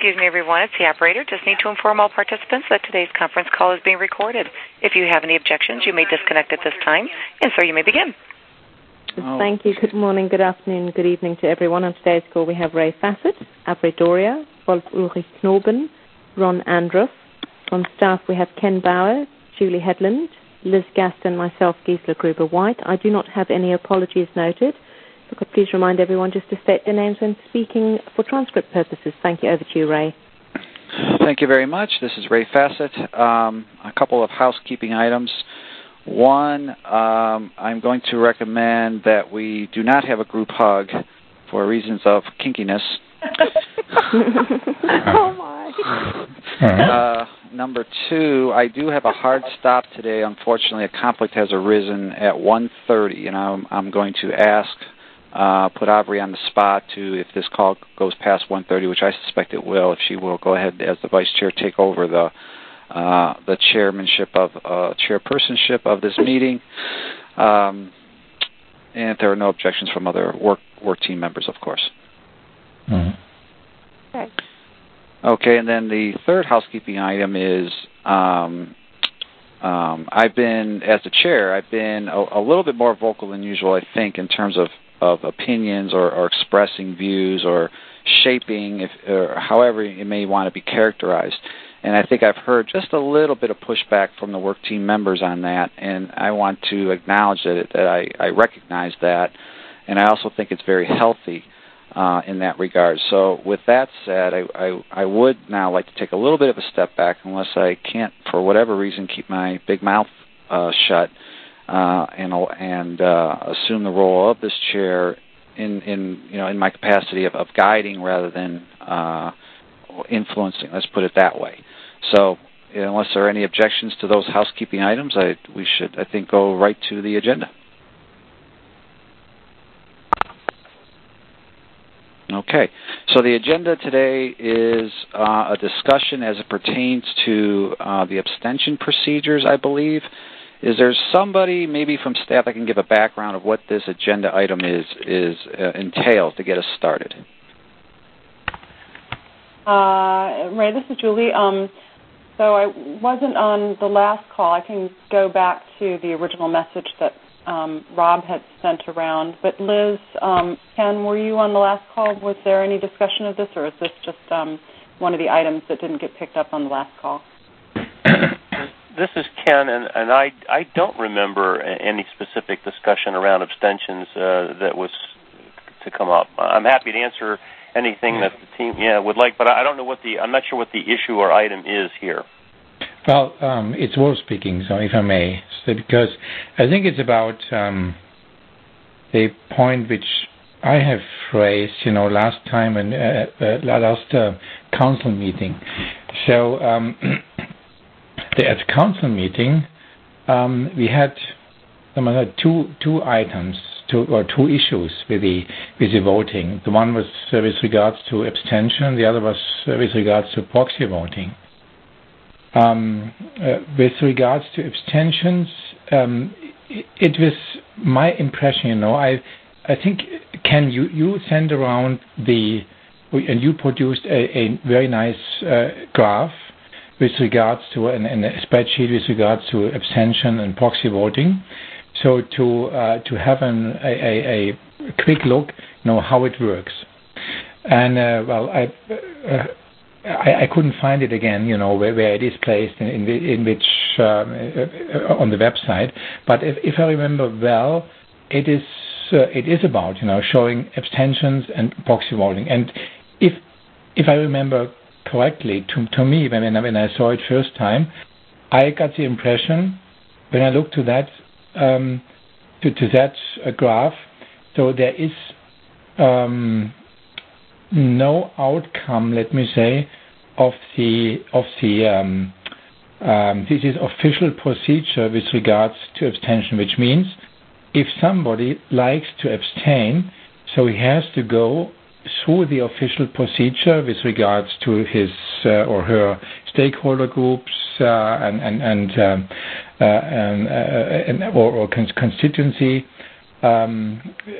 Excuse me, everyone. It's the operator. Just need to inform all participants that today's conference call is being recorded. If you have any objections, you may disconnect at this time. And sir, you may begin. Thank you. Good morning, good afternoon, good evening to everyone. On today's call, we have Ray Fassett, Avre Doria, Wolf Ulrich Knoben, Ron Andruff. On staff, we have Ken Bauer, Julie Headland, Liz Gaston, myself, Gisela Gruber-White. I do not have any apologies noted. So could please remind everyone just to state their names when speaking for transcript purposes. Thank you. Over to you, Ray. Thank you very much. This is Ray Fassett. A couple of housekeeping items. One, I'm going to recommend that we do not have a group hug for reasons of kinkiness. Oh, my. Number two, I do have a hard stop today. Unfortunately, a conflict has arisen at 1:30, and I'm going to ask, put Aubrey on the spot to, if this call goes past 1:30, which I suspect it will, if she will go ahead as the vice chair, take over the chairpersonship of this meeting, and if there are no objections from other work team members, of course. Mm-hmm. Okay, and then the third housekeeping item is I've been, as the chair, I've been a little bit more vocal than usual, I think, in terms of opinions or expressing views or shaping, or however it may want to be characterized. And I think I've heard just a little bit of pushback from the work team members on that, and I want to acknowledge that I recognize that, and I also think it's very healthy in that regard. So with that said, I would now like to take a little bit of a step back, unless I can't, for whatever reason, keep my big mouth shut and assume the role of this chair in my capacity of guiding rather than influencing. Let's put it that way. So unless there are any objections to those housekeeping items, we should, I think, go right to the agenda. Okay, so the agenda today is a discussion as it pertains to the abstention procedures, I believe. Is there somebody, maybe from staff, that can give a background of what this agenda item entails to get us started? Ray, this is Julie. So I wasn't on the last call. I can go back to the original message that Rob had sent around. But Liz, Ken, were you on the last call? Was there any discussion of this, or is this just one of the items that didn't get picked up on the last call? This is Ken, and I don't remember any specific discussion around abstentions that was to come up. I'm happy to answer anything that the team would like, but I don't know I'm not sure what the issue or item is here. Well, it's worth speaking, so if I may, because I think it's about a point which I have raised, last time in last council meeting. So at the council meeting, we had two items. Two issues with the voting. The one was with regards to abstention, the other was with regards to proxy voting. With regards to abstentions, it was my impression, I think, Ken, you sent around and you produced a very nice graph with regards to, and a spreadsheet with regards to abstention and proxy voting. So to have a quick look, how it works, and I couldn't find it again, where it is placed in which on the website. But if I remember well, it is about showing abstentions and proxy voting. And if I remember correctly, to me when I saw it first time, I got the impression when I looked to that. To that graph, so there is no outcome, let me say, of the this is official procedure with regards to abstention, which means if somebody likes to abstain, so he has to go through the official procedure with regards to his or her stakeholder groups or constituency and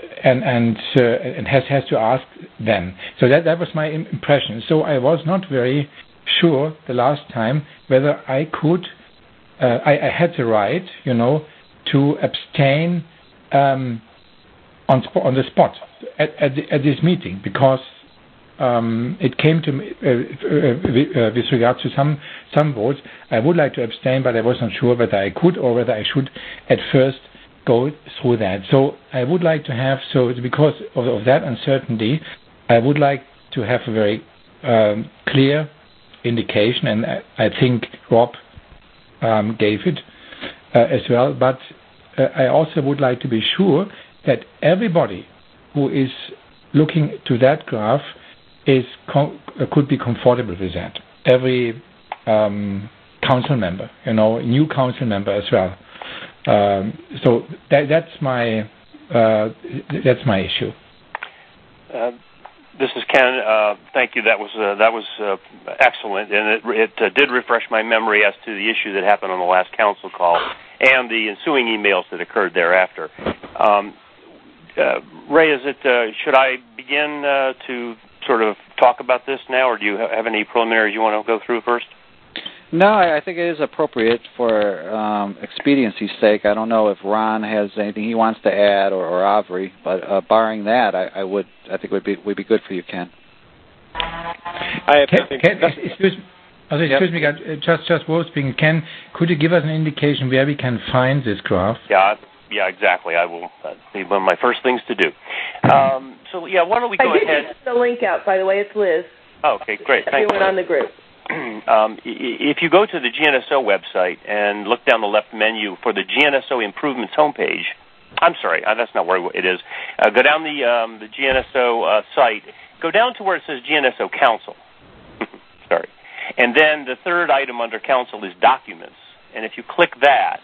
has to ask them. So that was my impression. So I was not very sure the last time whether I could, I had the right, to abstain on the spot at this meeting, because it came to me with regard to some votes. I would like to abstain, but I was not sure whether I could or whether I should at first go through that. So I would like to have, because of that uncertainty, I would like to have a very clear indication, and I think Rob gave it as well, but I also would like to be sure that everybody who is looking to that graph could be comfortable with that. Every council member, new council member as well. So that's my issue. This is Ken. Thank you. That was excellent, and it did refresh my memory as to the issue that happened on the last council call and the ensuing emails that occurred thereafter. Ray, should I begin to sort of talk about this now, or do you have any preliminaries you want to go through first? No, I think it is appropriate for expediency's sake. I don't know if Ron has anything he wants to add, or Avri, but barring that, I think it would be good for you, Ken. Excuse me, just Wolf speaking. Ken, could you give us an indication where we can find this graph? Yeah, exactly. I will. Be one of my first things to do. Why don't we go ahead? I did get the link out, by the way. It's Liz. Oh, okay, great. Thanks. Everyone on the group. If you go to the GNSO website and look down the left menu for the GNSO Improvements homepage, I'm sorry, that's not where it is. Go down the GNSO site. Go down to where it says GNSO Council. Sorry. And then the third item under Council is Documents. And if you click that,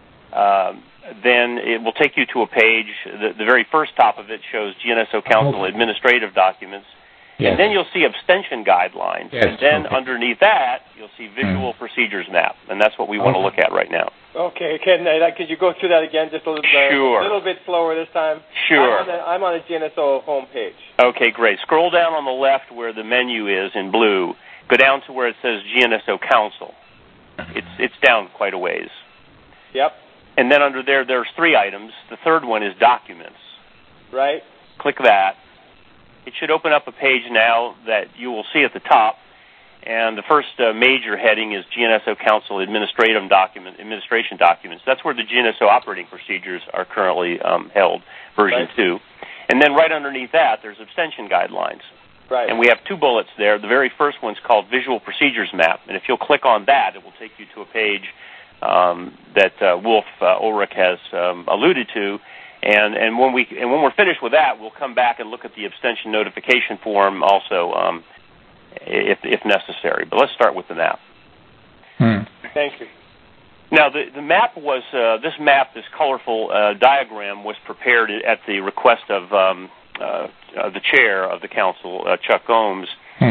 then it will take you to a page. The very first top of it shows GNSO Council Administrative Documents. Yes. And then you'll see abstention guidelines. Yes. And then underneath that, you'll see Visual Procedures Map. And that's what we want to look at right now. Okay, Ken, could you go through that again just a little bit slower this time? Sure. I'm on the GNSO homepage. Okay, great. Scroll down on the left where the menu is in blue. Go down to where it says GNSO Council. It's down quite a ways. Yep. And then under there's three items. The third one is Documents. Right. Click that. It should open up a page now that you will see at the top. And the first major heading is GNSO Council Administration Documents. That's where the GNSO operating procedures are currently held, version 2. And then right underneath that, there's abstention guidelines. Right. And we have two bullets there. The very first one's called Visual Procedures Map. And if you'll click on that, it will take you to a page that Wolf Ulrich has alluded to. And when we're finished with that, we'll come back and look at the abstention notification form also, if necessary. But let's start with the map. Thank you. Now, the map was this colorful diagram was prepared at the request of the chair of the council, Chuck Gomes,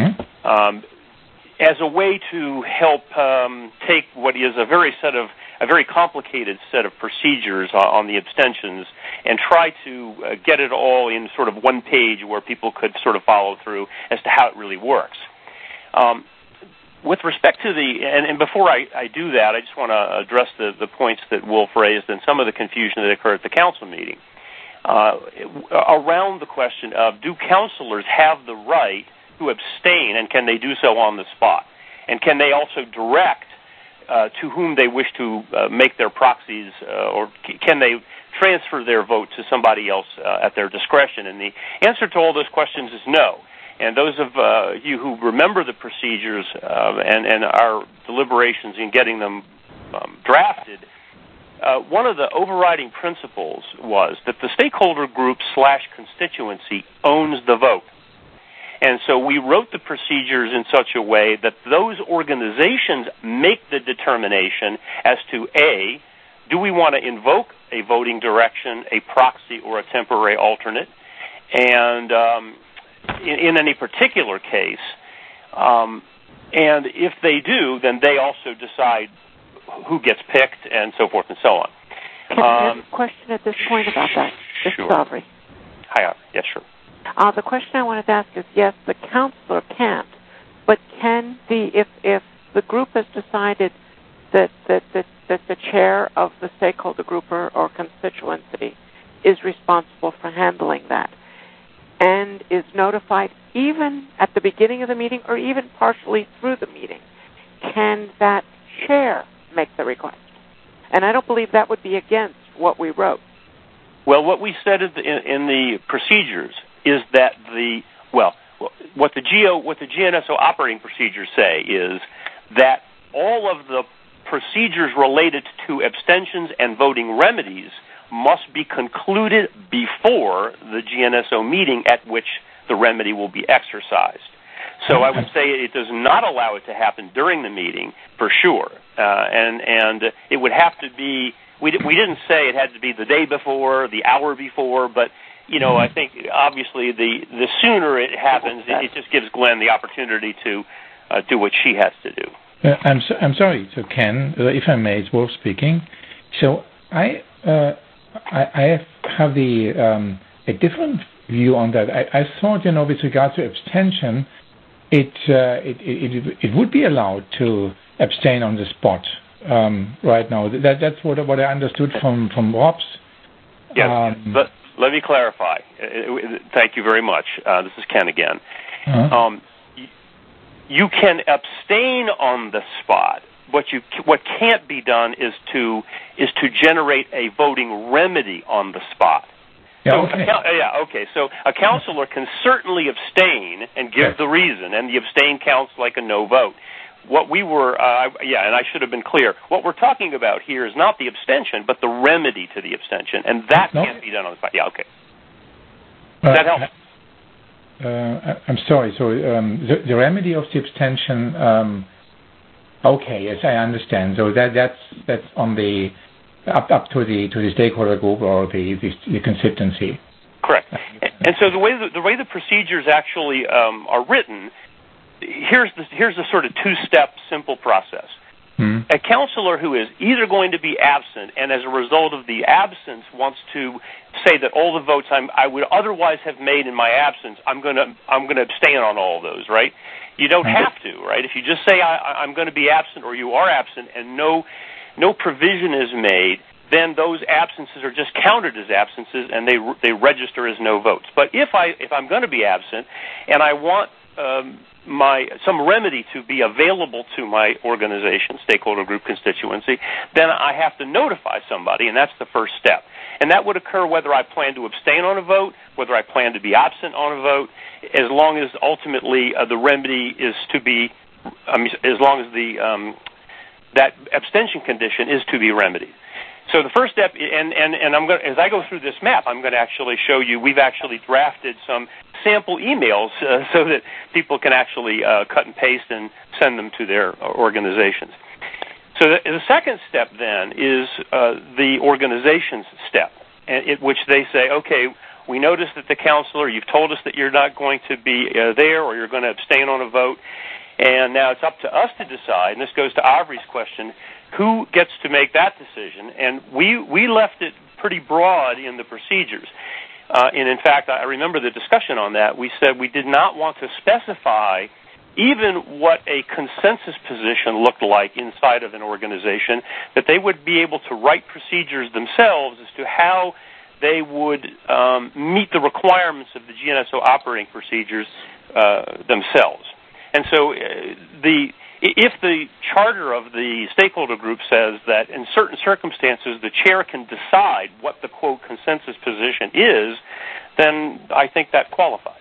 as a way to help take what is a very complicated set of procedures on the abstentions and try to get it all in sort of one page where people could sort of follow through as to how it really works. With respect to and before I do that, I just want to address the points that Wolf raised and some of the confusion that occurred at the council meeting. Around the question of, do councilors have the right to abstain, and can they do so on the spot? And can they also direct to whom they wish to make their proxies, or can they transfer their vote to somebody else at their discretion? And the answer to all those questions is no. And those of you who remember the procedures and our deliberations in getting them drafted, one of the overriding principles was that the stakeholder group / constituency owns the vote. And so we wrote the procedures in such a way that those organizations make the determination as to, A, do we want to invoke a voting direction, a proxy, or a temporary alternate? And in any particular case, and if they do, then they also decide who gets picked and so forth and so on. Can I ask a question at this point about that? This Sure. is Aubrey. Hi, Aubrey. Yes, sure. The question I wanted to ask is, yes, the counselor can't, but can if the group has decided that the chair of the stakeholder group or constituency is responsible for handling that and is notified even at the beginning of the meeting or even partially through the meeting, can that chair make the request? And I don't believe that would be against what we wrote. Well, what we said in the procedures is that what the GNSO operating procedures say is that all of the procedures related to abstentions and voting remedies must be concluded before the GNSO meeting at which the remedy will be exercised. So I would say it does not allow it to happen during the meeting, for sure. And it would have to be, we didn't say it had to be the day before, the hour before, but, I think obviously the sooner it happens, it just gives Glenn the opportunity to do what she has to do. I'm sorry, so Ken, if I may, it's Wolf speaking. So I have a different view on that. I thought, with regard to abstention, it would be allowed to abstain on the spot right now. That's what I understood from Rob's. Yes, but let me clarify. Thank you very much. This is Ken again. Uh-huh. You can abstain on the spot. What can't be done is to generate a voting remedy on the spot. Yeah, okay. So a counselor can certainly abstain and give the reason, and the abstain counts like a no vote. What we were, and I should have been clear. What we're talking about here is not the abstention, but the remedy to the abstention, and that can't be done on the spot. Yeah, okay. Does that help? I'm sorry. So the remedy of the abstention. Okay, yes, I understand. So that's on the up to the stakeholder group or the constituency. Correct. And so the way the procedures actually are written, here's the sort of two-step simple process. A counselor who is either going to be absent and as a result of the absence wants to say that all the votes I would otherwise have made in my absence, I'm going to abstain on all of those, right? You don't have to, right? If you just say I'm going to be absent or you are absent and no provision is made, then those absences are just counted as absences and they register as no votes. But if I'm going to be absent and I want some remedy to be available to my organization, stakeholder group, constituency, then I have to notify somebody, and that's the first step. And that would occur whether I plan to abstain on a vote, whether I plan to be absent on a vote, as long as ultimately the remedy is to be, as long as that abstention condition is to be remedied. So the first step, and I'm going as I go through this map, I'm going to actually show you. We've actually drafted some sample emails so that people can actually cut and paste and send them to their organizations. So the second step then is the organization's step, which they say, okay, we noticed that the counselor, you've told us that you're not going to be there or you're going to abstain on a vote, and now it's up to us to decide, and this goes to Aubrey's question, who gets to make that decision? And we left it pretty broad in the procedures. And in fact, I remember the discussion on that. We said we did not want to specify even what a consensus position looked like inside of an organization, that they would be able to write procedures themselves as to how they would meet the requirements of the GNSO operating procedures themselves. And so if the charter of the stakeholder group says that in certain circumstances the chair can decide what the, quote, consensus position is, then I think that qualifies.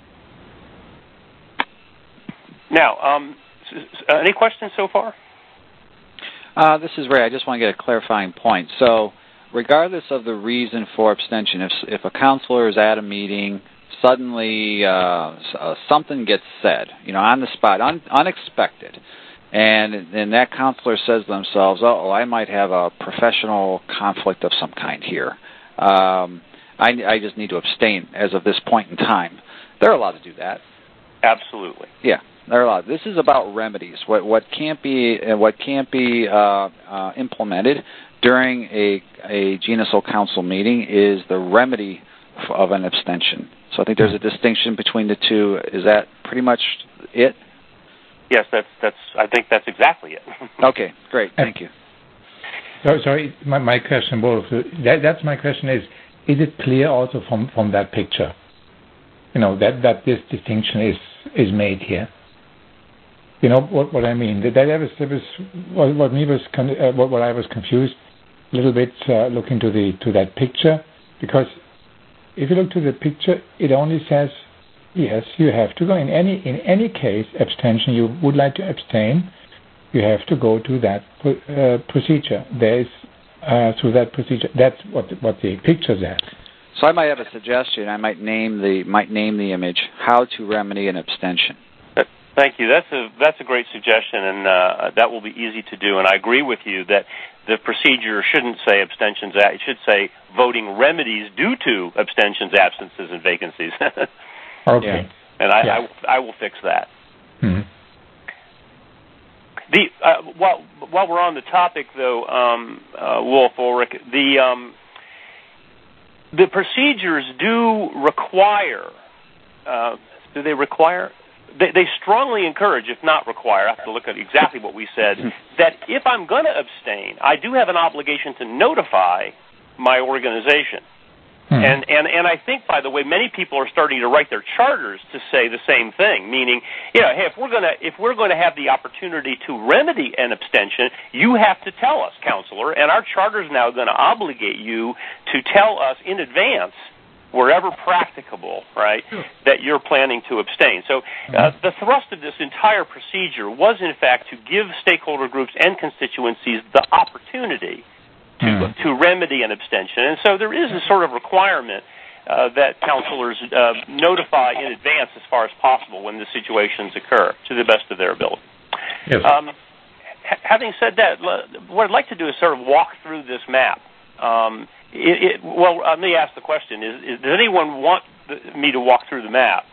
Now, any questions so far? This is Ray. I just want to get a clarifying point. So regardless of the reason for abstention, if a counselor is at a meeting, suddenly something gets said, on the spot, unexpected, and that counselor says to themselves, I might have a professional conflict of some kind here. I just need to abstain as of this point in time. They're allowed to do that. Absolutely. Yeah, they're allowed. This is about remedies. What can't be implemented during a GNSO Council meeting is the remedy of an abstention. So I think there's a distinction between the two. Is that pretty much it? Yes, I think that's exactly it. Okay, great. Thank you. Sorry, my question, both. That's my question is it clear also from that picture, that this distinction is made here? You know what I mean? What I was confused a little bit looking to that picture, because if you look to the picture, it only says yes, you have to go in any case abstention. You would like to abstain, you have to go to that procedure. There is through that procedure. That's what the picture says. So I might have a suggestion. I might name the image "How to Remedy an Abstention." Thank you. That's a great suggestion, and that will be easy to do. And I agree with you that the procedure shouldn't say abstentions. It should say voting remedies due to abstentions, absences, and vacancies. Okay. Yeah. And I will fix that. Mm-hmm. While we're on the topic, though, Wolf Ulrich, the procedures do require. Do they require? They strongly encourage, if not require, I have to look at exactly what we said, that if I'm going to abstain, I do have an obligation to notify my organization. And I think, by the way, many people are starting to write their charters to say the same thing, meaning, hey, if we're going to have the opportunity to remedy an abstention, you have to tell us, counselor, and our charter is now going to obligate you to tell us in advance, wherever practicable, right, that you're planning to abstain. So the thrust of this entire procedure was, in fact, to give stakeholder groups and constituencies the opportunity to remedy an abstention. And so there is a sort of requirement that counselors notify in advance as far as possible when the situations occur, to the best of their ability. Yes. Having said that, what I'd like to do is sort of walk through this map. Let me ask the question: does anyone want me to walk through the map?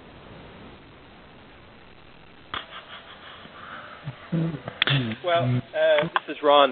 Well, this is Ron.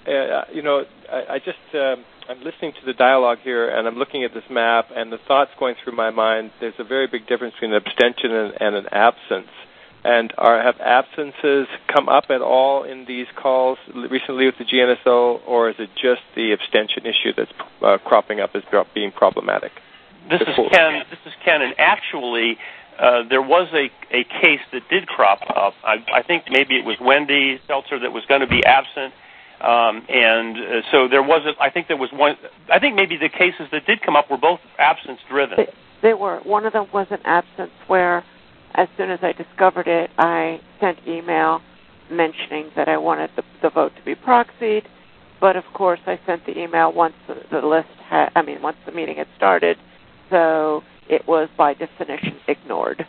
I'm listening to the dialogue here, and I'm looking at this map, and the thoughts going through my mind. There's a very big difference between an abstention and an absence. And have absences come up at all in these calls recently with the GNSO, or is it just the abstention issue that's cropping up as being problematic? This is Ken, and actually there was a case that did crop up. I think maybe it was Wendy Seltzer that was going to be absent, and so there was. I think there was one. I think maybe the cases that did come up were both absence-driven. They were. One of them was an absence where, as soon as I discovered it, I sent email mentioning that I wanted the vote to be proxied. But of course, I sent the email once once the meeting had started, so it was by definition ignored.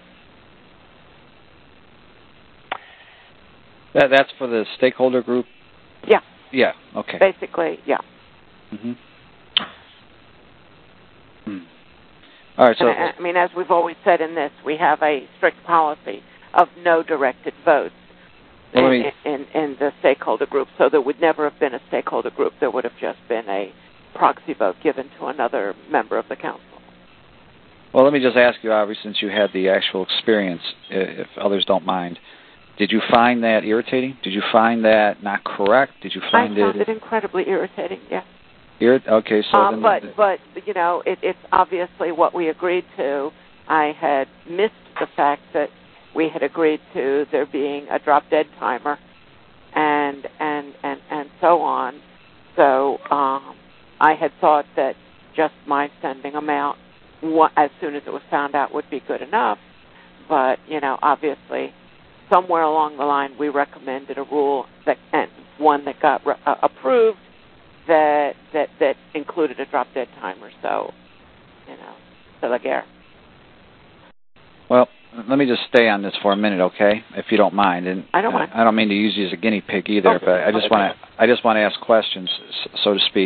That's for the stakeholder group? Yeah. Yeah, okay. Basically, yeah. Mm-hmm. All right, so... as we've always said in this, we have a strict policy of no directed votes in the stakeholder group, so there would never have been a stakeholder group. There would have just been a proxy vote given to another member of the council. Well, let me just ask you, Aubrey, since you had the actual experience, if others don't mind, did you find that irritating? Did you find that not correct? Did you find I found it incredibly irritating, yes. Okay, so but it's obviously what we agreed to. I had missed the fact that we had agreed to there being a drop-dead timer and so on. So I had thought that just my sending them out as soon as it was found out would be good enough. But, obviously, somewhere along the line we recommended a rule and one that got approved that included a drop-dead timer. So, c'est la guerre. Well, let me just stay on this for a minute, okay, if you don't mind. And I don't mind. I don't mean to use you as a guinea pig either, but I just want to ask questions, so to speak.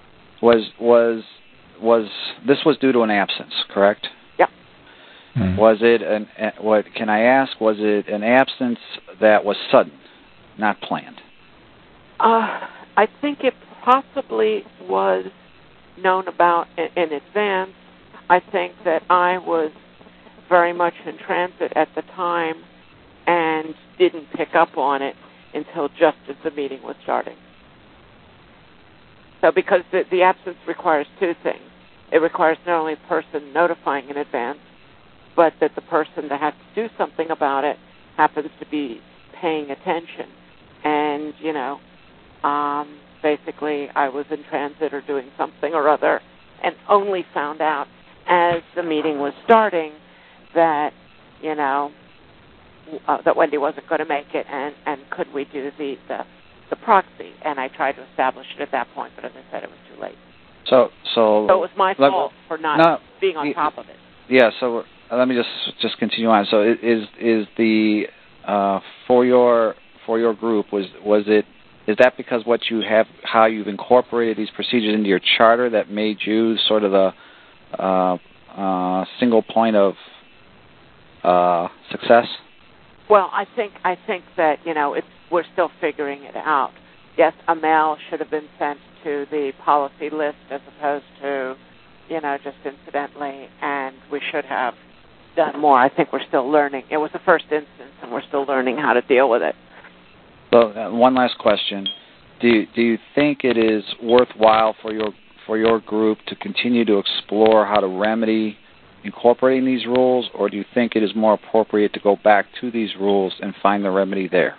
This was due to an absence, correct? Yeah. Mm-hmm. Was it can I ask? Was it an absence that was sudden, not planned? I think it possibly was known about in advance. I think that I was very much in transit at the time and didn't pick up on it until just as the meeting was starting. So because the absence requires two things. It requires not only a person notifying in advance, but that the person that has to do something about it happens to be paying attention. And, basically I was in transit or doing something or other and only found out as the meeting was starting that, that Wendy wasn't going to make it and could we do the proxy. And I tried to establish it at that point, but as I said, it was too late. So it was my fault for not being on top of it. Yeah, so let me just continue on. So is the for your group is that because what you have, how you've incorporated these procedures into your charter that made you sort of the single point of success? Well, I think that we're still figuring it out. Yes, a mail should have been sent to the policy list as opposed to just incidentally, and we should have done more. I think we're still learning. It was the first instance, and we're still learning how to deal with it. So, one last question: Do you think it is worthwhile for your group to continue to explore how to remedy incorporating these rules, or do you think it is more appropriate to go back to these rules and find the remedy there?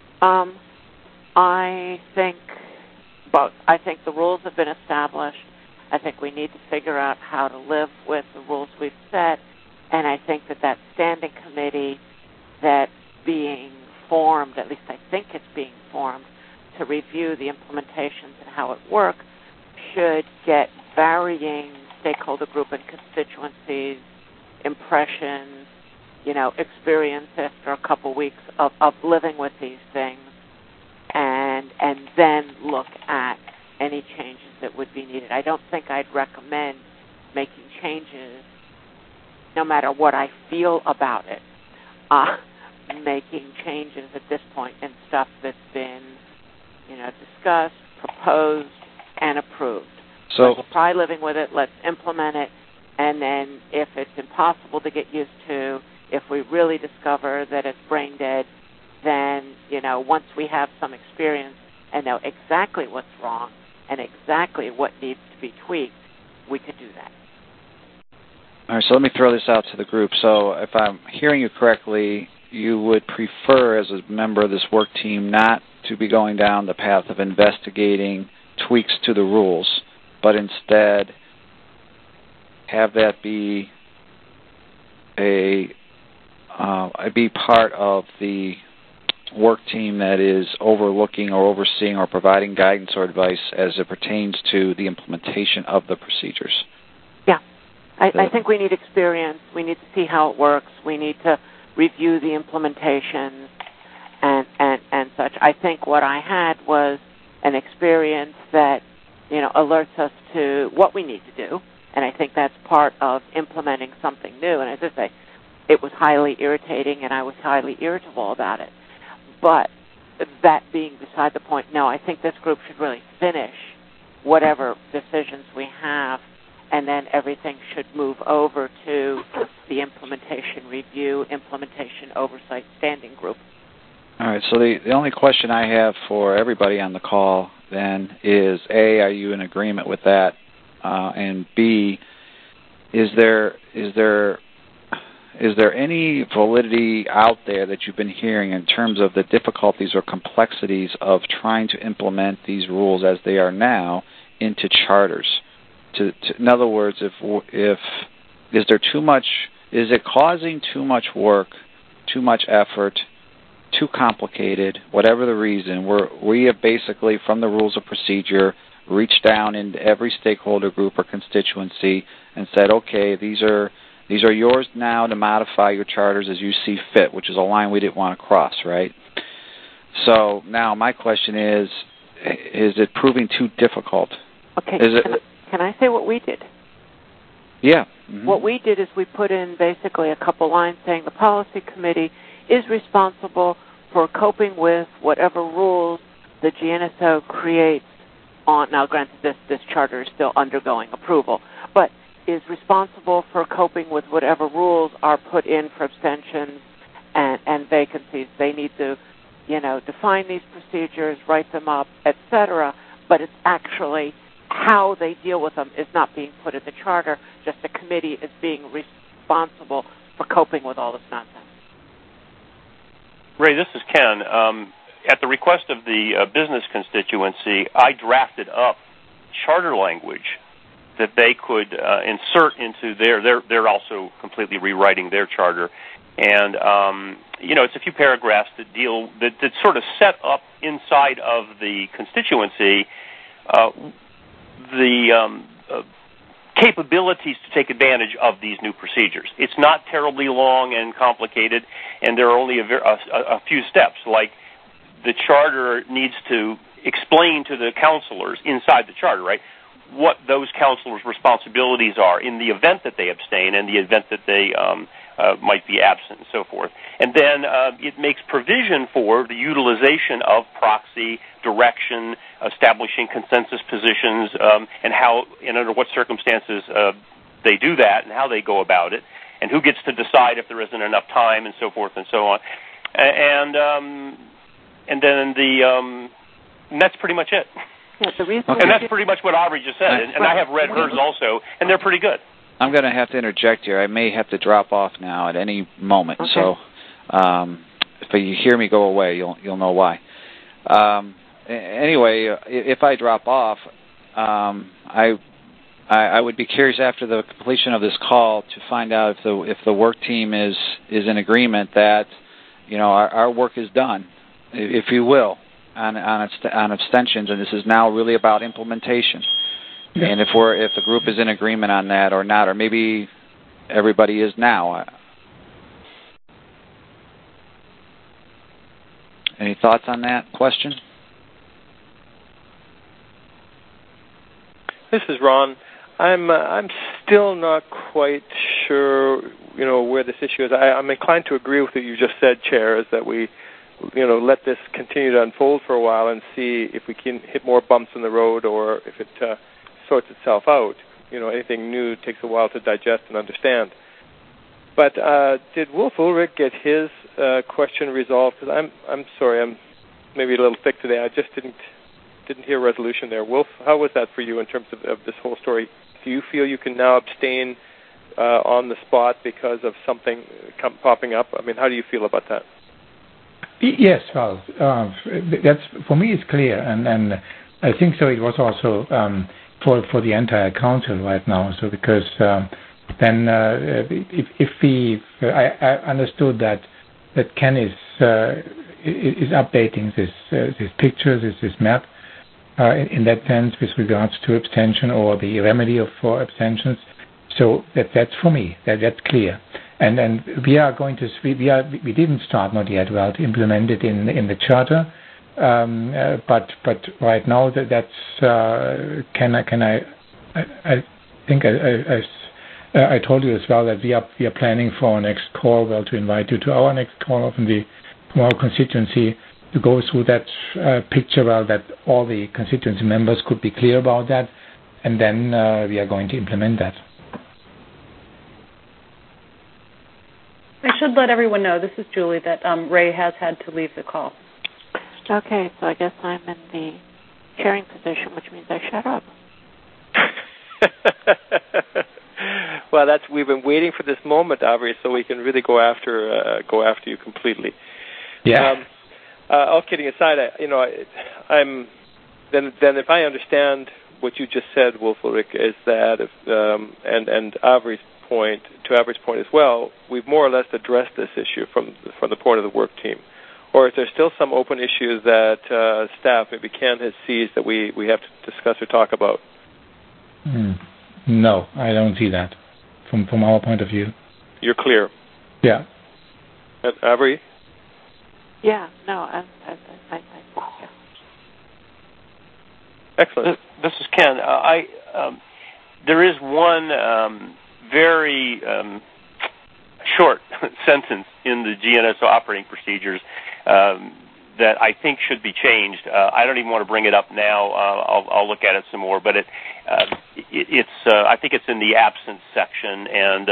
I think both. I think the rules have been established. I think we need to figure out how to live with the rules we've set, and I think that standing committee that's being formed, at least I think it's being formed, to review the implementations and how it works, should get varying stakeholder group and constituencies, impressions, experience after a couple weeks of living with these things, and then look at any changes that would be needed. I don't think I'd recommend making changes, no matter what I feel about it, making changes at this point in stuff that's been, discussed, proposed, and approved. So let's try living with it. Let's implement it. And then if it's impossible to get used to, if we really discover that it's brain dead, then, once we have some experience and know exactly what's wrong and exactly what needs to be tweaked, we could do that. All right, so let me throw this out to the group. So if I'm hearing you correctly, you would prefer, as a member of this work team, not to be going down the path of investigating tweaks to the rules, but instead have that be be part of the work team that is overlooking or overseeing or providing guidance or advice as it pertains to the implementation of the procedures. Yeah. I think we need experience. We need to see how it works. We need to review the implementation and such. I think what I had was an experience that, alerts us to what we need to do, and I think that's part of implementing something new. And as I say, it was highly irritating, and I was highly irritable about it. But that being beside the point, no, I think this group should really finish whatever decisions we have, and then everything should move over to the implementation review, implementation oversight standing group. All right, so the only question I have for everybody on the call then is, A, are you in agreement with that? And B, is there any validity out there that you've been hearing in terms of the difficulties or complexities of trying to implement these rules as they are now into charters? In other words, is it causing too much work, too much effort, too complicated, whatever the reason? We have basically, from the rules of procedure, reached down into every stakeholder group or constituency and said, okay, these are yours now to modify your charters as you see fit, which is a line we didn't want to cross, right? So now my question is it proving too difficult? Okay, can I say what we did? Yeah. Mm-hmm. What we did is we put in basically a couple lines saying the policy committee is responsible for coping with whatever rules the GNSO creates on, now granted this charter is still undergoing approval, but is responsible for coping with whatever rules are put in for abstentions and vacancies. They need to, define these procedures, write them up, etc., but it's actually how they deal with them is not being put in the charter, just the committee is being responsible for coping with all this nonsense. Ray, this is Ken. At the request of the business constituency, I drafted up charter language that they could insert into they're also completely rewriting their charter. And, it's a few paragraphs that sort of set up inside of the constituency the capabilities to take advantage of these new procedures. It's not terribly long and complicated, and there are only a few steps, like the charter needs to explain to the counselors inside the charter, right, what those counselors' responsibilities are in the event that they abstain and the event that they might be absent and so forth. And then it makes provision for the utilization of proxy, direction, establishing consensus positions, and how and under what circumstances they do that and how they go about it, and who gets to decide if there isn't enough time and so forth and so on. And then and that's pretty much it. Yeah, and that's pretty much what Aubrey just said. And I have read hers also, and they're pretty good. I'm going to have to interject here. I may have to drop off now at any moment. Okay. So if you hear me go away, you'll know why. Anyway, if I drop off, I would be curious after the completion of this call to find out if the work team is in agreement that our work is done, if you will, on abstentions, and this is now really about implementation. Yeah. And if the group is in agreement on that or not, or maybe everybody is now. Any thoughts on that question? This is Ron. I'm still not quite sure, where this issue is. I'm inclined to agree with what you just said, Chair, is that we, let this continue to unfold for a while and see if we can hit more bumps in the road or if it sorts itself out. Anything new takes a while to digest and understand. But did Wolf Ulrich get his question resolved? Because I'm sorry, I'm maybe a little thick today. I just didn't hear a resolution there. Wolf, how was that for you in terms of this whole story? Do you feel you can now abstain on the spot because of something popping up? I mean, how do you feel about that? Yes, well, that's for me it's clear, and I think so. It was also for the entire council right now. So because then I understood that Ken is updating this pictures, this map in that sense with regards to abstention or the remedy for abstentions. So that's for me. That's clear. And we are going to we didn't start not yet to implement it in the charter, but right now that's I think I told you as well that we are planning for our next call to invite you to our next call from our constituency to go through that picture that all the constituency members could be clear about that, and then we are going to implement that. I should let everyone know, this is Julie, that Ray has had to leave the call. Okay, so I guess I'm in the chairing position, which means I shut up. Well, we've been waiting for this moment, Aubrey, so we can really go after you completely. Yeah. All kidding aside, I'm then if I understand what you just said, Wolf Ulrich, is that and Aubrey's point as well, we've more or less addressed this issue from the point of the work team, or is there still some open issues that staff maybe Ken has seized that we have to discuss or talk about? No, I don't see that from our point of view. You're clear. Yeah. And Aubrey? Yeah. No. I yeah. Excellent. This is Ken. There is one very short sentence in the GNSO operating procedures that I think should be changed. I don't even want to bring it up now. I'll look at it some more, but it's I think it's in the absence section, and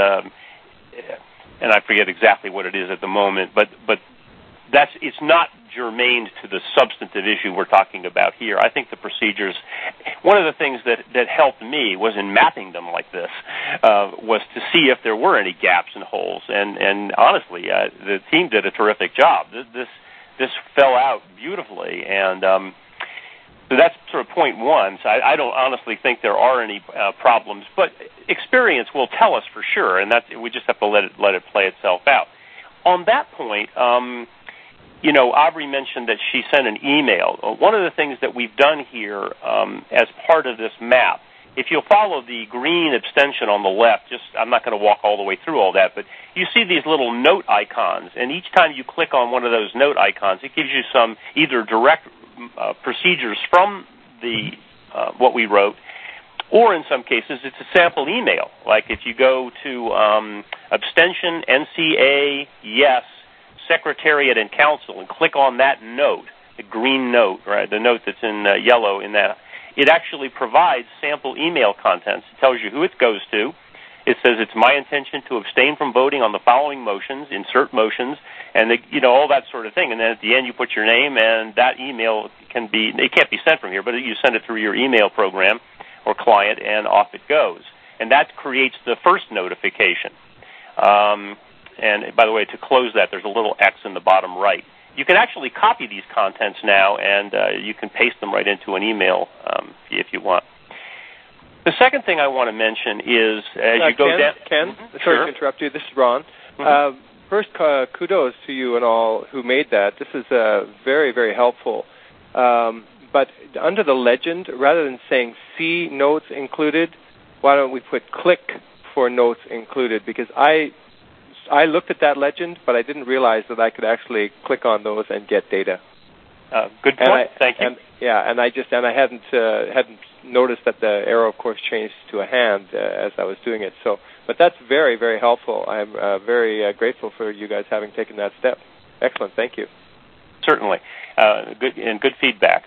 I forget exactly what it is at the moment, but it's not germane to the substantive issue we're talking about here. I think the procedures, one of the things that helped me was in mapping them like this, was to see if there were any gaps and holes. And honestly, the team did a terrific job. This fell out beautifully, and so that's sort of point one. So I don't honestly think there are any problems, but experience will tell us for sure, and we just have to let it play itself out. On that point, Aubrey mentioned that she sent an email. One of the things that we've done here as part of this map, if you'll follow the green abstention on the left, I'm not going to walk all the way through all that, but you see these little note icons, and each time you click on one of those note icons, it gives you some either direct procedures from the what we wrote, or in some cases it's a sample email. Like if you go to abstention, NCA, yes, Secretariat and Council, and click on that note, the green note, right, the note that's in yellow in that, it actually provides sample email contents. It tells you who it goes to. It says it's my intention to abstain from voting on the following motions, insert motions, and all that sort of thing. And then at the end you put your name, and that email can't be sent from here, but you send it through your email program or client, and off it goes. And that creates the first notification. And by the way, to close that, there's a little X in the bottom right. You can actually copy these contents now, and you can paste them right into an email if you want. The second thing I want to mention is, as you go down... Ken, sorry to interrupt you. This is Ron. Mm-hmm. First, kudos to you and all who made that. This is very, very helpful. But under the legend, rather than saying see notes included, why don't we put click for notes included? Because I looked at that legend, but I didn't realize that I could actually click on those and get data. Good point. Thank you. And I hadn't noticed that the arrow, of course, changed to a hand as I was doing it. So, but that's very, very helpful. I'm very grateful for you guys having taken that step. Excellent. Thank you. Certainly, good feedback.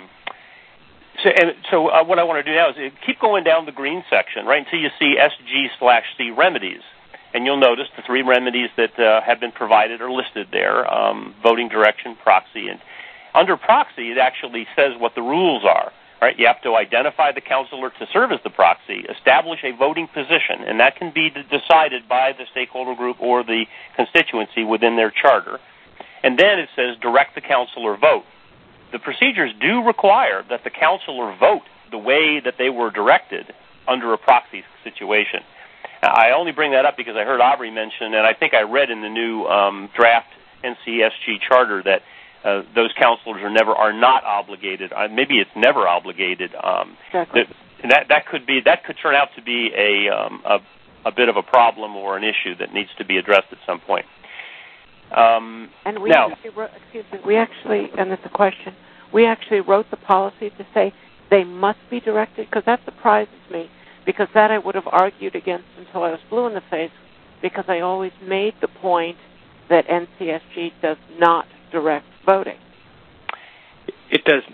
So what I want to do now is keep going down the green section, right, until you see SG/C remedies. And you'll notice the three remedies that have been provided are listed there, voting direction, proxy. And under proxy, it actually says what the rules are. Right? You have to identify the counselor to serve as the proxy, establish a voting position, and that can be decided by the stakeholder group or the constituency within their charter. And then it says direct the counselor vote. The procedures do require that the counselor vote the way that they were directed under a proxy situation. I only bring that up because I heard Aubrey mention, and I think I read in the new draft NCSG charter that those counselors are not obligated. Maybe it's never obligated. Exactly. That could turn out to be a bit of a problem or an issue that needs to be addressed at some point. And we actually, and it's a question, we actually wrote the policy to say they must be directed, because that surprises me. Because that I would have argued against until I was blue in the face, because I always made the point that NCSG does not direct voting. It does.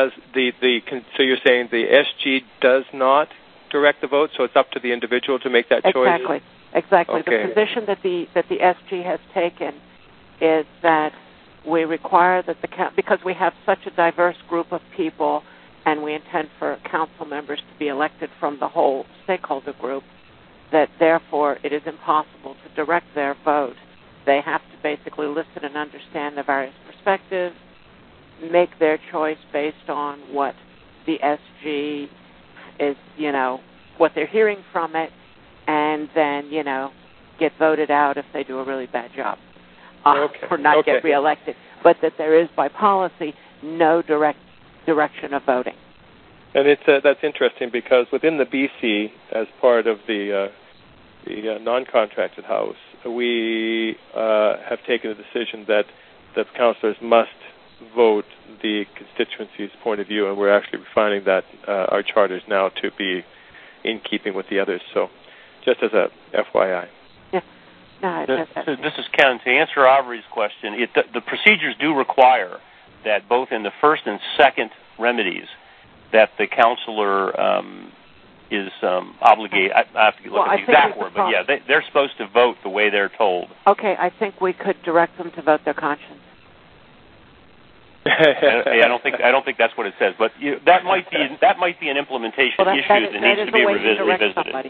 So you're saying the SG does not direct the vote, so it's up to the individual to make that choice? Exactly. Okay. The position that the SG has taken is that we require that because we have such a diverse group of people, and we intend for council members to be elected from the whole stakeholder group, that therefore it is impossible to direct their vote. They have to basically listen and understand the various perspectives, make their choice based on what the SG is, what they're hearing from it, and then, get voted out if they do a really bad job or not get reelected. But that there is, by policy, no direct direction of voting. And that's interesting because within the BC, as part of the non-contracted house, we have taken a decision that the councillors must vote the constituency's point of view, and we're actually refining that our charters now to be in keeping with the others. So, just as a FYI. Yeah. No, this is Ken. To answer Aubrey's question, the procedures do require that both in the first and second remedies that the counselor is obligated. I have to look at the exact word, but yeah, they're supposed to vote the way they're told. Okay, I think we could direct them to vote their conscience. I don't think that's what it says, but that might be an implementation issue that needs to be revisited.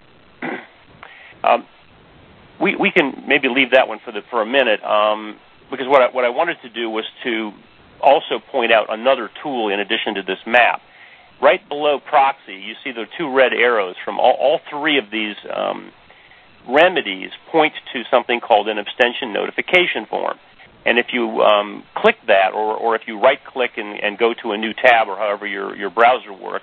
We can maybe leave that one for a minute, because what I wanted to do was to also point out another tool in addition to this map. Right below proxy, you see the two red arrows from all three of these remedies point to something called an abstention notification form. And if you click that, or if you right-click and go to a new tab, or however your browser works,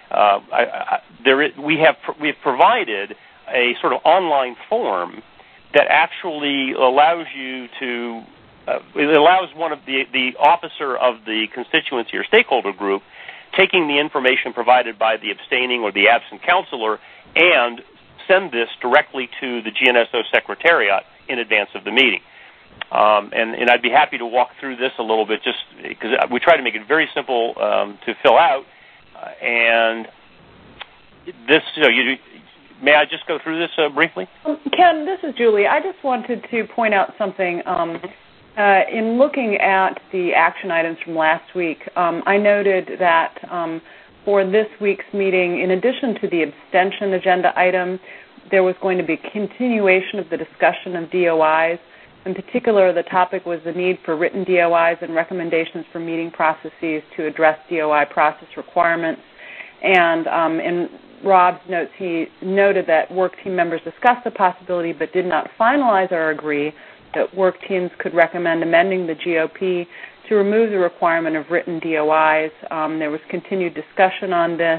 we have provided a sort of online form that actually allows you to it allows one of the officer of the constituency or stakeholder group taking the information provided by the abstaining or the absent counselor and send this directly to the GNSO Secretariat in advance of the meeting. And I'd be happy to walk through this a little bit, just because we try to make it very simple to fill out. And this, may I just go through this briefly? Ken, this is Julie. I just wanted to point out something. In looking at the action items from last week, I noted that for this week's meeting, in addition to the abstention agenda item, there was going to be a continuation of the discussion of DOIs. In particular, the topic was the need for written DOIs and recommendations for meeting processes to address DOI process requirements. And in Rob's notes, he noted that work team members discussed the possibility but did not finalize or agree that work teams could recommend amending the GOP to remove the requirement of written DOIs. There was continued discussion on this,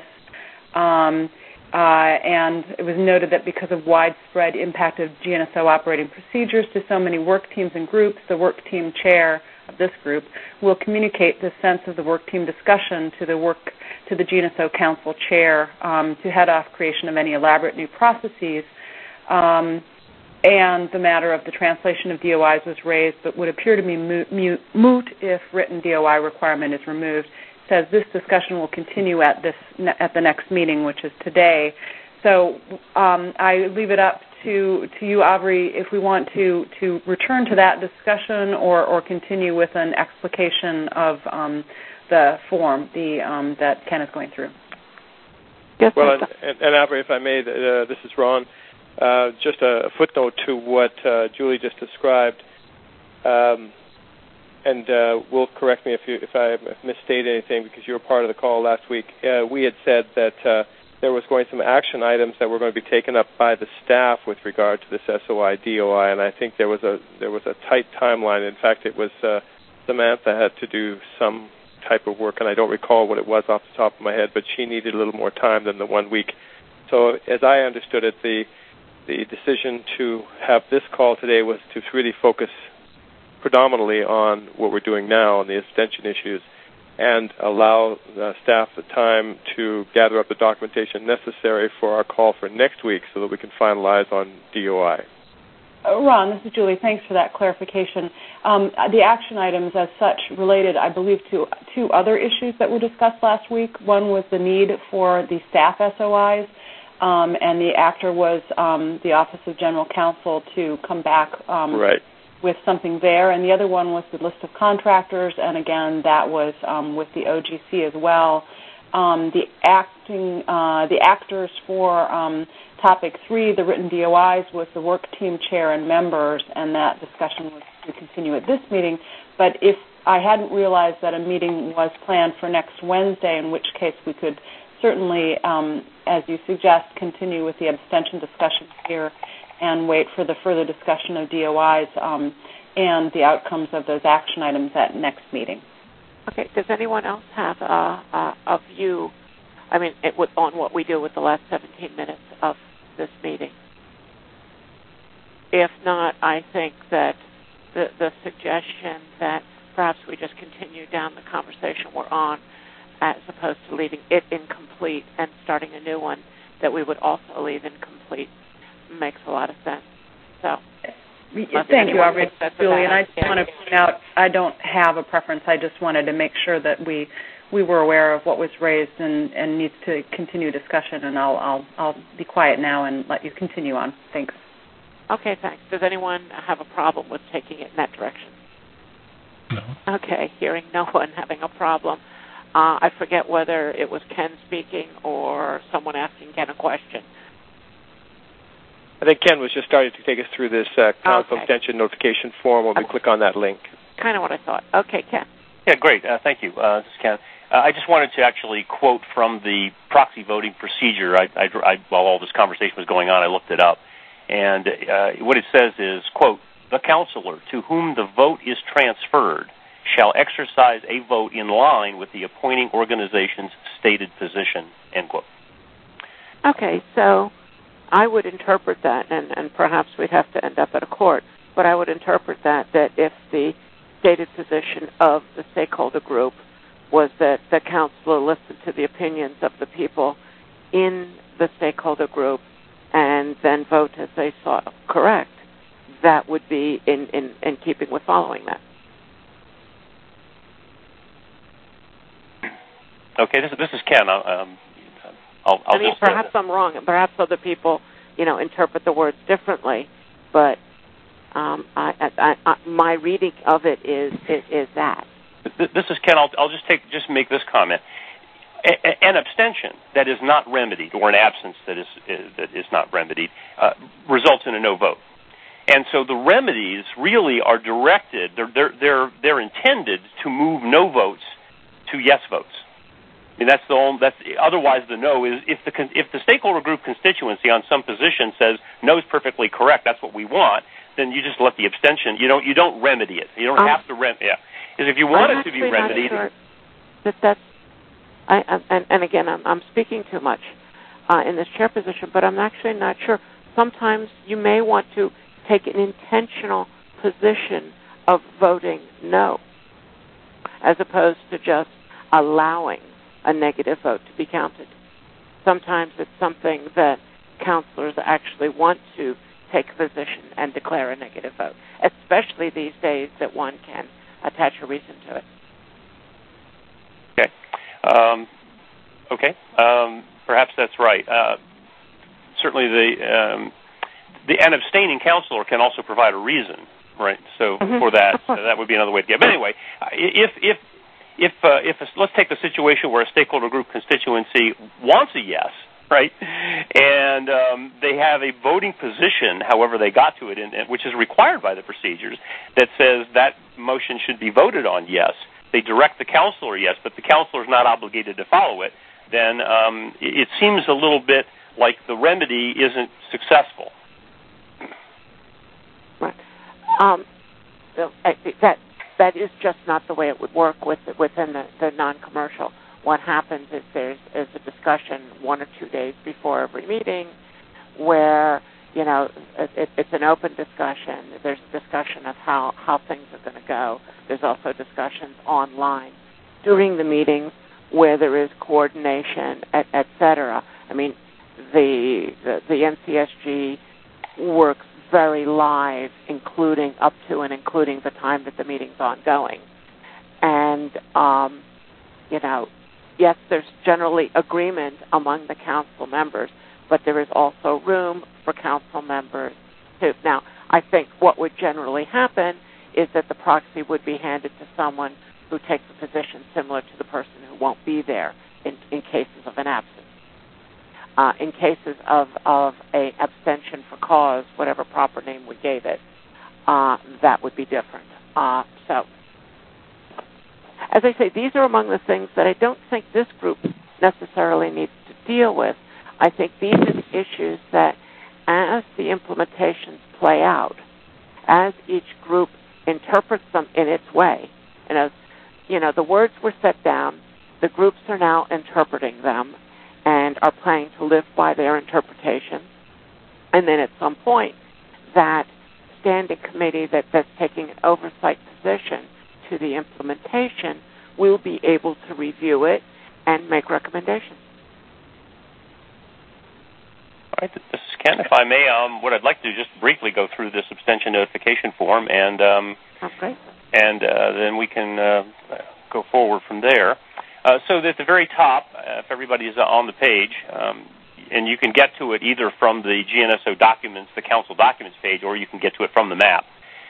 and it was noted that because of widespread impact of GNSO operating procedures to so many work teams and groups, the work team chair of this group will communicate the sense of the work team discussion to the GNSO Council chair to head off creation of any elaborate new processes. And the matter of the translation of DOIs was raised, but would appear to be moot if written DOI requirement is removed. It says this discussion will continue at the next meeting, which is today. So I leave it up to you, Aubrey, if we want to return to that discussion or continue with an explication of the form that Ken is going through. Yes, well, and Aubrey, if I may, this is Ron. Just a footnote to what Julie just described, and will correct me if I misstated anything because you were part of the call last week. We had said that there was going to be some action items that were going to be taken up by the staff with regard to this SOI DOI, and I think there was a tight timeline. In fact, it was Samantha had to do some type of work, and I don't recall what it was off the top of my head, but she needed a little more time than the 1 week. So as I understood it, the decision to have this call today was to really focus predominantly on what we're doing now on the abstention issues and allow staff the time to gather up the documentation necessary for our call for next week so that we can finalize on DOI. Ron, this is Julie. Thanks for that clarification. The action items as such related, I believe, to two other issues that were discussed last week. One was the need for the staff SOIs, and the actor was the Office of General Counsel to come back with something there. And the other one was the list of contractors, and again, that was with the OGC as well. The actors for Topic 3, the written DOIs, was the work team chair and members, and that discussion was to continue at this meeting. But if I hadn't realized that a meeting was planned for next Wednesday, in which case we could certainly, as you suggest, continue with the abstention discussion here and wait for the further discussion of DOIs and the outcomes of those action items at next meeting. Okay. Does anyone else have a view, on what we do with the last 17 minutes of this meeting? If not, I think that the suggestion that perhaps we just continue down the conversation we're on as opposed to leaving it incomplete and starting a new one that we would also leave incomplete makes a lot of sense. So, Thank you, Aubrey. Julie, and I just want to point out, I don't have a preference. I just wanted to make sure that we were aware of what was raised and needs to continue discussion, and I'll be quiet now and let you continue on. Thanks. Okay, thanks. Does anyone have a problem with taking it in that direction? No. Okay, hearing no one having a problem. I forget whether it was Ken speaking or someone asking Ken a question. I think Ken was just starting to take us through this council abstention notification form when we click on that link. Kind of what I thought. Okay, Ken. Yeah, great. Thank you. This is Ken. I just wanted to actually quote from the proxy voting procedure. While all this conversation was going on, I looked it up. And what it says is, quote, "The counselor to whom the vote is transferred shall exercise a vote in line with the appointing organization's stated position," end quote. Okay, so I would interpret that, and perhaps we'd have to end up at a court, but I would interpret that if the stated position of the stakeholder group was that the counselor listened to the opinions of the people in the stakeholder group and then vote as they saw correct, that would be in keeping with following that. Okay, this is Ken. Perhaps I'm wrong, and perhaps other people, interpret the words differently. But my reading of it is that. This is Ken. I'll just make this comment. An abstention that is not remedied, or an absence that is not remedied, results in a no vote. And so the remedies really are directed. They're intended to move no votes to yes votes. I mean, otherwise the no is if the stakeholder group constituency on some position says no is perfectly correct, that's what we want, then you just let the abstention. You don't remedy it. You don't have to remedy. Yeah, because if you want it to be remedied, and again, I'm speaking too much in this chair position, but I'm actually not sure. Sometimes you may want to take an intentional position of voting no, as opposed to just allowing a negative vote to be counted. Sometimes it's something that counselors actually want to take a position and declare a negative vote, especially these days that one can attach a reason to it. Okay. Perhaps that's right. Certainly, an abstaining counselor can also provide a reason, right? So for that, that would be another way to get. But anyway, if let's take the situation where a stakeholder group constituency wants a yes, right, and they have a voting position, however they got to it, which is required by the procedures, that says that motion should be voted on yes. They direct the counselor yes, but the counselor is not obligated to follow it. Then it seems a little bit like the remedy isn't successful. Right. That is just not the way it would work within the non-commercial. What happens is there's a discussion 1 or 2 days before every meeting where, it's an open discussion. There's a discussion of how things are going to go. There's also discussions online during the meetings where there is coordination, et cetera. I mean, the NCSG works very live, including up to and including the time that the meeting's ongoing. And, yes, there's generally agreement among the council members, but there is also room for council members to. Now, I think what would generally happen is that the proxy would be handed to someone who takes a position similar to the person who won't be there in cases of an absence. In cases of a abstention for cause, whatever proper name we gave it, that would be different. So, as I say, these are among the things that I don't think this group necessarily needs to deal with. I think these are the issues that, as the implementations play out, as each group interprets them in its way, and as the words were set down, the groups are now interpreting them and are planning to live by their interpretation. And then at some point, that standing committee that's taking an oversight position to the implementation will be able to review it and make recommendations. All right, this is Ken. If I may, what I'd like to do is just briefly go through this abstention notification form, and okay. And then we can go forward from there. So at the very top, if everybody's on the page, and you can get to it either from the GNSO documents, the council documents page, or you can get to it from the map.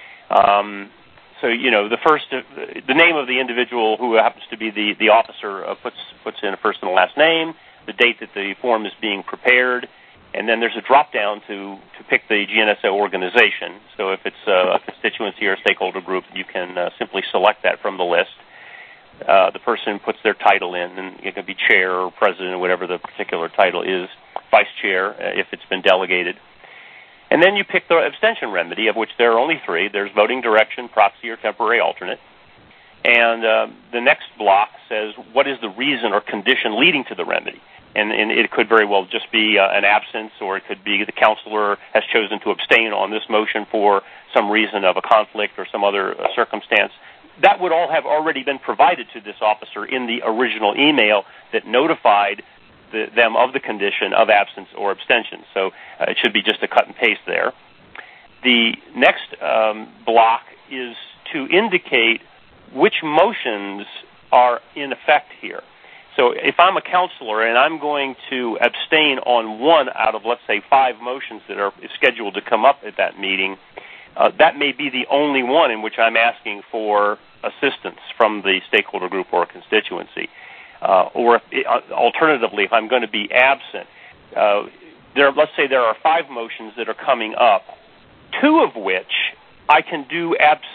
So the name of the individual who happens to be the officer puts in a first and a last name, the date that the form is being prepared, and then there's a drop-down to pick the GNSO organization. So if it's a constituency or a stakeholder group, you can simply select that from the list. The person puts their title in, and it could be chair or president or whatever the particular title is, vice chair if it's been delegated. And then you pick the abstention remedy, of which there are only three. There's voting direction, proxy, or temporary alternate. And the next block says, what is the reason or condition leading to the remedy? And it could very well just be an absence, or it could be the counselor has chosen to abstain on this motion for some reason of a conflict or some other circumstance. That would all have already been provided to this officer in the original email that notified them of the condition of absence or abstention. So it should be just a cut and paste there. The next block is to indicate which motions are in effect here. So if I'm a counselor and I'm going to abstain on one out of, let's say, 5 motions that are scheduled to come up at that meeting, that may be the only one in which I'm asking for assistance from the stakeholder group or constituency. Alternatively, if I'm going to be absent, let's say there are 5 motions that are coming up, 2 of which I can do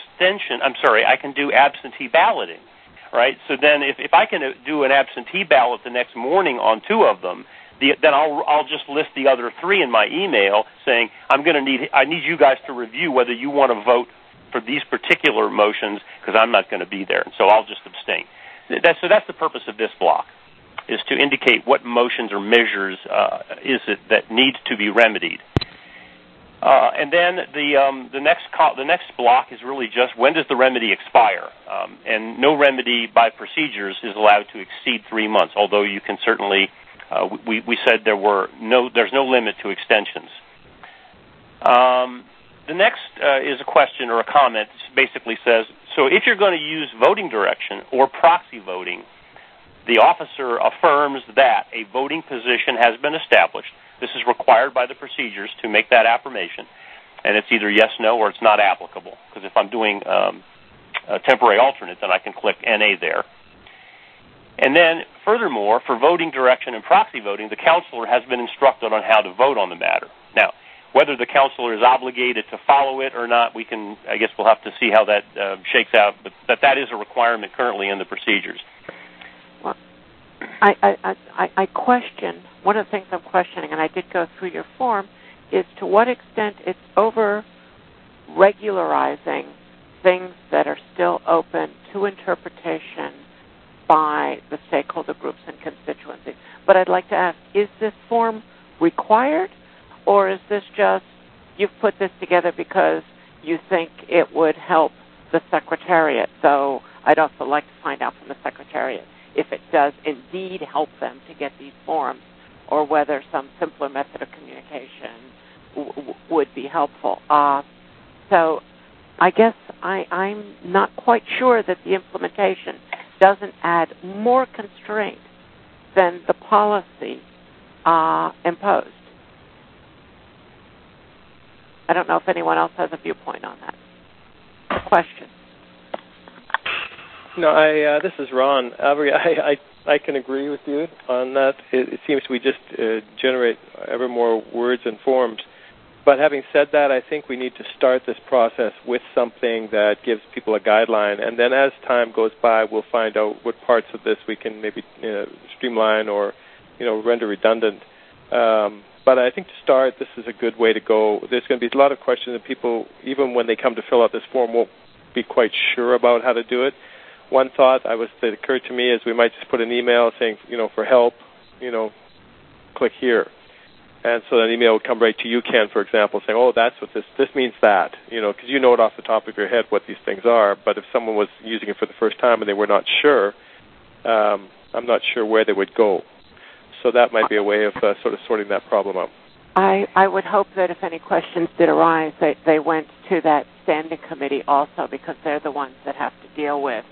absentee balloting. Right, so then if I can do an absentee ballot the next morning on 2 of them, then I'll just list the other 3 in my email saying I need you guys to review whether you want to vote for these particular motions because I'm not going to be there, and so I'll just abstain. So that's the purpose of this block, is to indicate what motions or measures is it that needs to be remedied. And then the next block is really just when does the remedy expire, and no remedy by procedures is allowed to exceed 3 months. Although you can certainly, we said there's no limit to extensions. The next is a question or a comment. It basically says, so if you're going to use voting direction or proxy voting, the officer affirms that a voting position has been established. This is required by the procedures to make that affirmation, and it's either yes, no, or it's not applicable. Because if I'm doing a temporary alternate, then I can click NA there. And then, furthermore, for voting direction and proxy voting, the counselor has been instructed on how to vote on the matter. Now, whether the counselor is obligated to follow it or not, I guess we'll have to see how that shakes out, but that is a requirement currently in the procedures. Well, I question, one of the things I'm questioning, and I did go through your form, is to what extent it's over-regularizing things that are still open to interpretation by the stakeholder groups and constituencies. But I'd like to ask, is this form required, or is this just you've put this together because you think it would help the Secretariat? So I'd also like to find out from the Secretariat if it does indeed help them to get these forms, or whether some simpler method of communication would be helpful. So I guess I'm not quite sure that the implementation doesn't add more constraint than the policy imposed. I don't know if anyone else has a viewpoint on that. Question. No, this is Ron. Avery, I can agree with you on that. It seems we just generate ever more words and forms. But having said that, I think we need to start this process with something that gives people a guideline. And then as time goes by, we'll find out what parts of this we can maybe streamline or render redundant. But I think to start, this is a good way to go. There's going to be a lot of questions that people, even when they come to fill out this form, won't be quite sure about how to do it. One thought that occurred to me is we might just put an email saying, for help, click here. And so that email would come right to you, Ken, for example, saying, oh, that's what this means that, because you know it off the top of your head what these things are. But if someone was using it for the first time and they were not sure, I'm not sure where they would go. So that might be a way of sort of sorting that problem out. I would hope that if any questions did arise, they went to that standing committee also, because they're the ones that have to deal with,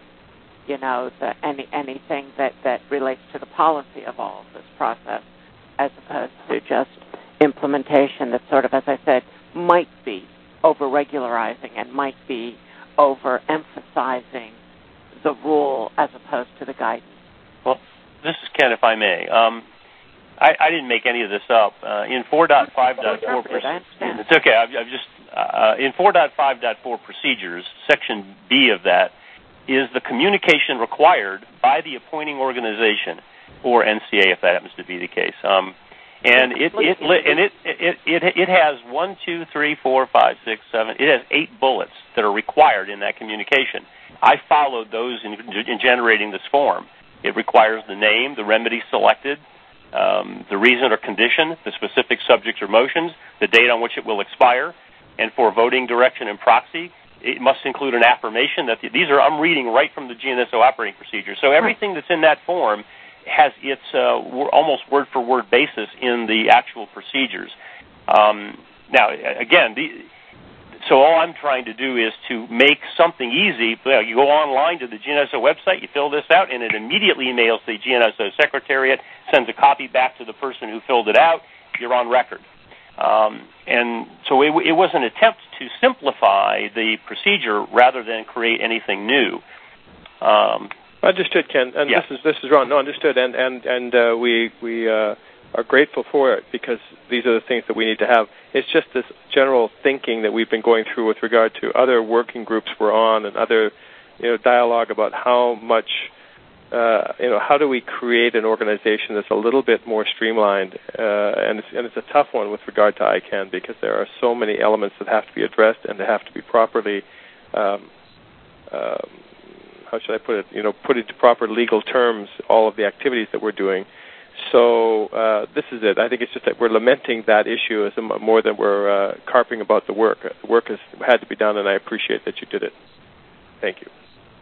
anything that relates to the policy of all of this process, as opposed to just implementation that sort of, as I said, might be over-regularizing and might be over-emphasizing the rule as opposed to the guidance. Well, this is Ken, if I may. I didn't make any of this up. In 4.5.4, it's okay. In 4.5.4 procedures, Section B of that is the communication required by the appointing organization, or NCA, if that happens to be the case. And it has 1, 2, 3, 4, 5, 6, 7. It has 8 bullets that are required in that communication. I followed those in generating this form. It requires the name, the remedy selected, the reason or condition, the specific subject or motions, the date on which it will expire, and for voting direction and proxy, it must include an affirmation that I'm reading right from the GNSO operating procedure. So everything that's in that form has its almost word-for-word basis in the actual procedures. Now, again, so all I'm trying to do is to make something easy. You go online to the GNSO website, you fill this out, and it immediately emails the GNSO Secretariat, sends a copy back to the person who filled it out. You're on record. And so it was an attempt to simplify the procedure rather than create anything new. Understood, Ken. And yeah. This is Ron. No, understood. And we are grateful for it, because these are the things that we need to have. It's just this general thinking that we've been going through with regard to other working groups we're on, and other dialogue about how much how do we create an organization that's a little bit more streamlined, and it's a tough one with regard to ICANN, because there are so many elements that have to be addressed, and they have to be properly how should I put it, put into proper legal terms all of the activities that we're doing. So this is it. I think it's just that we're lamenting that issue as more than we're carping about the work. The work has had to be done, and I appreciate that you did it. Thank you.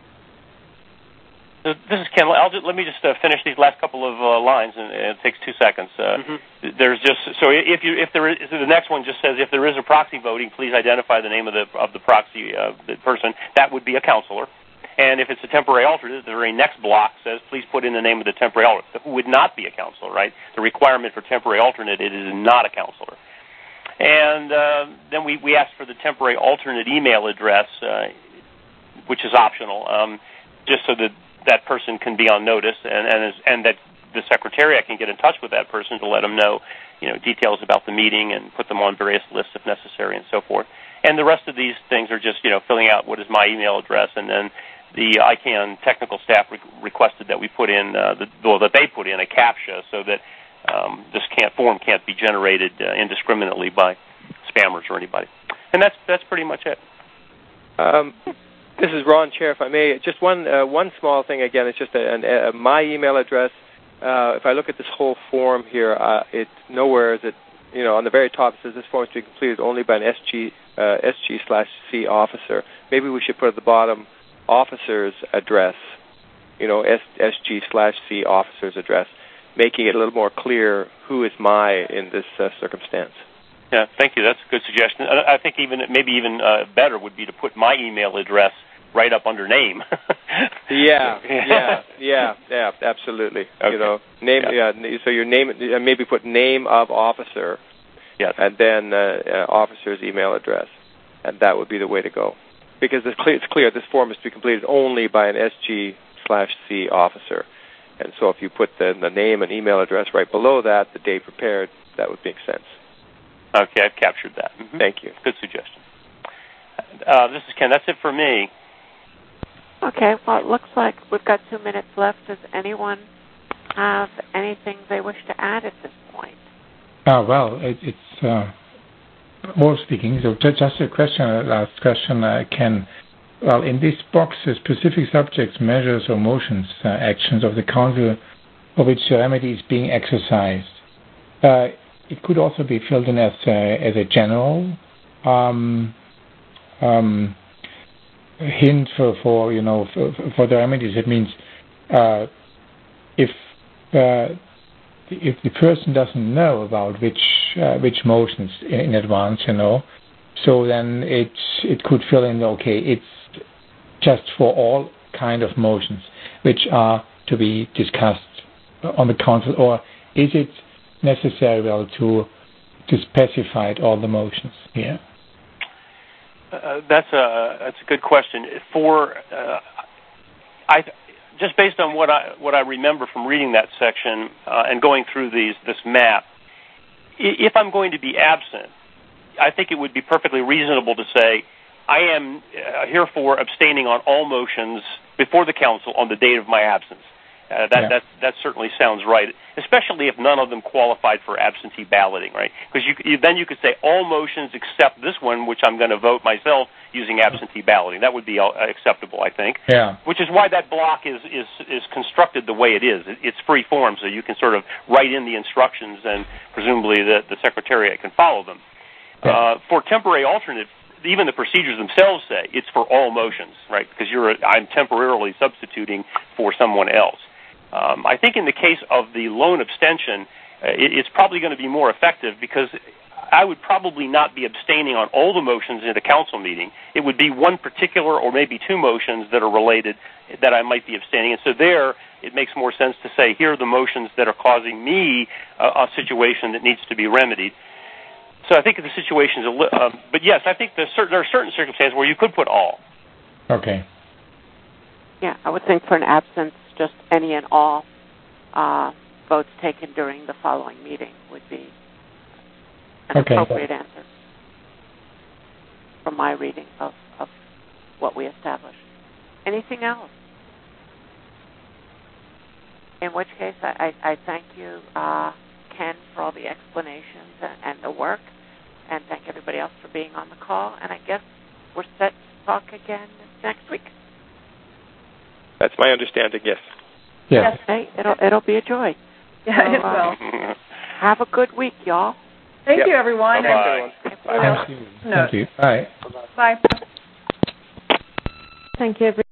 So this is Ken. Let me just finish these last couple of lines, and it takes 2 seconds. There's just if there is, the next one just says, if there is a proxy voting, please identify the name of the proxy the person. That would be a counselor. And if it's a temporary alternate, the very next block says, please put in the name of the temporary alternate, who would not be a counselor, right? The requirement for temporary alternate, it is not a counselor. And then we asked for the temporary alternate email address, which is optional, just so that person can be on notice, and that the Secretariat can get in touch with that person to let them know, details about the meeting and put them on various lists if necessary and so forth. And the rest of these things are just, filling out what is my email address, and then the ICANN technical staff requested that we put in, that they put in a CAPTCHA so that this form can't be generated indiscriminately by spammers or anybody. And that's pretty much it. This is Ron, Chair, if I may. Just one small thing, again, it's just my email address. If I look at this whole form here, it nowhere is it, on the very top it says this form is to be completed only by an SG/C officer. Maybe we should put at the bottom officer's address, SG/C officer's address, making it a little more clear who is in this circumstance. Yeah, thank you. That's a good suggestion. I think maybe even better would be to put my email address right up under name. yeah, absolutely. Okay. Name. Yeah. So your name, maybe put name of officer. Yes. And then officer's email address, and that would be the way to go, because it's clear this form is to be completed only by an SG/C officer, and so if you put the name and email address right below that, the date prepared, that would make sense. Okay, I've captured that. Mm-hmm. Thank you. Good suggestion. This is Ken. That's it for me. Okay, well, it looks like we've got 2 minutes left. Does anyone have anything they wish to add at this point? Well, it's more speaking. So just a question, last question, Ken. Well, in this box, specific subjects, measures, or motions, actions of the Council for which the remedy is being exercised. It could also be filled in as a general hint for the remedies. It means if if the person doesn't know about which motions in advance, so then it could fill in, okay, it's just for all kind of motions which are to be discussed on the council, or is it necessary to specify all the motions here? That's a good question. Just based on what I remember from reading that section and going through this map, if I'm going to be absent, I think it would be perfectly reasonable to say I am herefore abstaining on all motions before the council on the date of my absence. That certainly sounds right, especially if none of them qualified for absentee balloting, right? Because then you could say all motions except this one, which I'm going to vote myself using absentee balloting. That would be acceptable, I think. Yeah. Which is why that block is constructed the way it is. It's free form, so you can sort of write in the instructions, and presumably the Secretariat can follow them. Yeah. For temporary alternate, even the procedures themselves say it's for all motions, right? Because I'm temporarily substituting for someone else. I think in the case of the lone abstention, it's probably going to be more effective because I would probably not be abstaining on all the motions in a council meeting. It would be one particular or maybe two motions that are related that I might be abstaining. And so there, it makes more sense to say, here are the motions that are causing me a situation that needs to be remedied. So I think the situation is but yes, I think there are certain circumstances where you could put all. Okay. Yeah, I would think for an absence, just any and all votes taken during the following meeting would be an appropriate answer from my reading of what we established. Anything else? In which case, I thank you, Ken, for all the explanations and the work, and thank everybody else for being on the call. And I guess we're set to talk again next week. That's my understanding, yes. Yes. Okay, it'll be a joy. Yeah, so, it will. Have a good week, y'all. Thank you, everyone. Bye-bye. Thank you. Bye. Bye. Thank you, everyone.